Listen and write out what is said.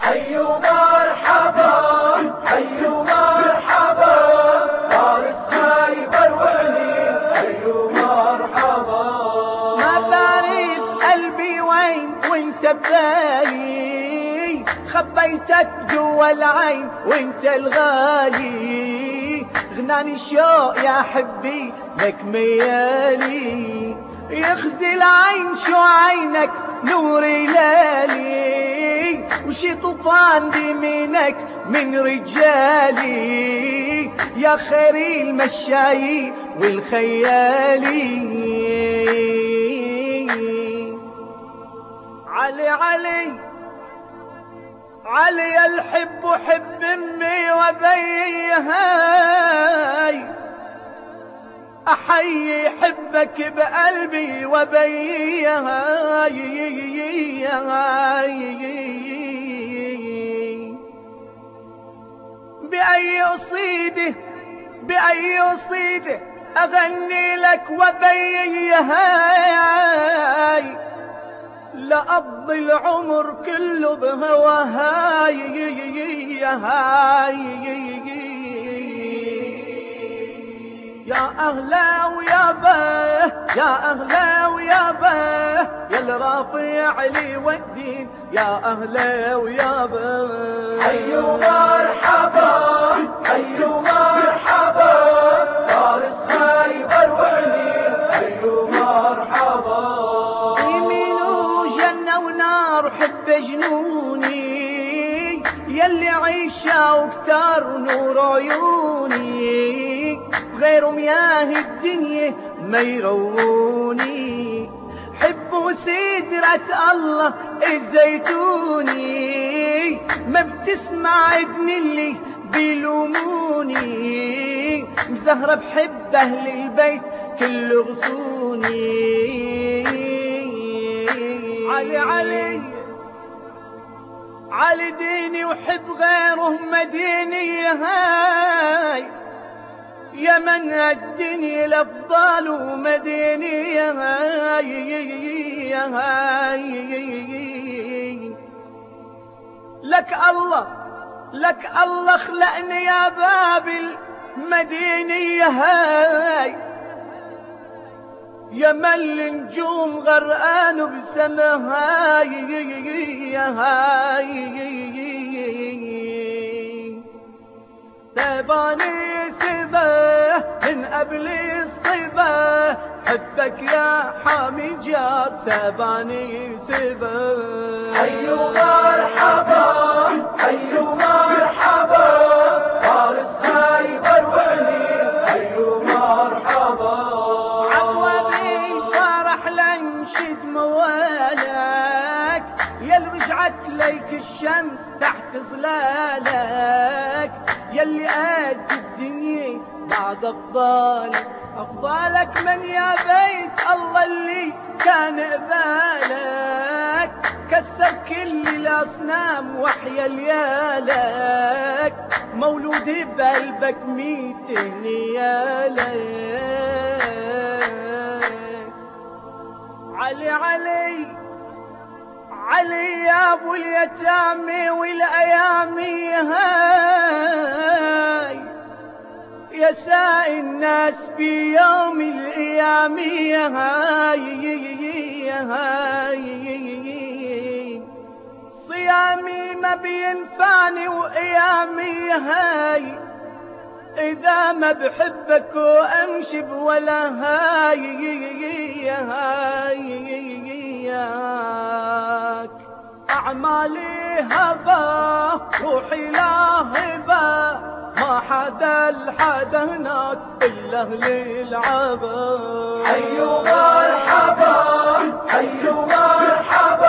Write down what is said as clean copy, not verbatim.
حي مرحبا حي مرحبا فارس خيبر وحنين حي مرحبا. ما بعرف قلبي وين وانت ببالي، خبيتك جوا العين وانت الغالي، غناني الشوق يا حبي لك ميالي، يخزي العين شو عينك نور لالي، وشي طوفان بيمينك من رجالي، يا خير المشاي والخيالي. علي علي علي الحب حب امي وبي، هاي احيي حبك بقلبي وبي، هاي بأي قصيدة بأي قصيدة أغني لك وبي، هاي لأقضي العمر كله بهواهاي، هاي يا أهلا ويا باه يا أهلا ويا باه يا الرافع لي والدين، يا أهلا ويا باه. حي مرحبا حي مرحبا فارس خيبر وحنين حي مرحبا. يمين وجنة ونار حب جنوني، يلي عيشة وكتار نور عيوني، غير مياه الدنيا ما يروني، حب سدرة الله الزيتوني، ما بتسمع ابن اللي بيلوموني، مزهرة بحب أهل البيت كل غصوني. علي علي علي ديني وحب غيره مديني، هاي يا من الدنيا الأفضل ومديني، هاي هاي لك الله خلقني يا باب المديني، هاي يا من النجوم غرقان بسما، هاي هاي سباني سباه من قبل الصبا، حبك يا حامي جاد سباني سباه. حي مرحبا حي مرحبا فارس خيبر وحنين حي مرحبا. عقوبي فرح لنشد موالك، يل رجعت ليك الشمس تحت ظلالك، يلي قد الدنيا بعد أفضالك من يا بيت الله اللي كان قبالك، كسر كل الأصنام وحيا ليالك، مولودي بقلبك 200 نيالك. علي علي علي يا ابو اليتامى والايامي، هاي يا سائي الناس بيوم القيام، هاي هاي صيامي ما بينفعني وقيامي، هاي إذا ما بحبك وأمشي بولا، هاي هايك أعمالي هبا روحي لا هبا، ما حدا لحدا هناك إلا أهل العبا. حي مرحبا حي مرحبا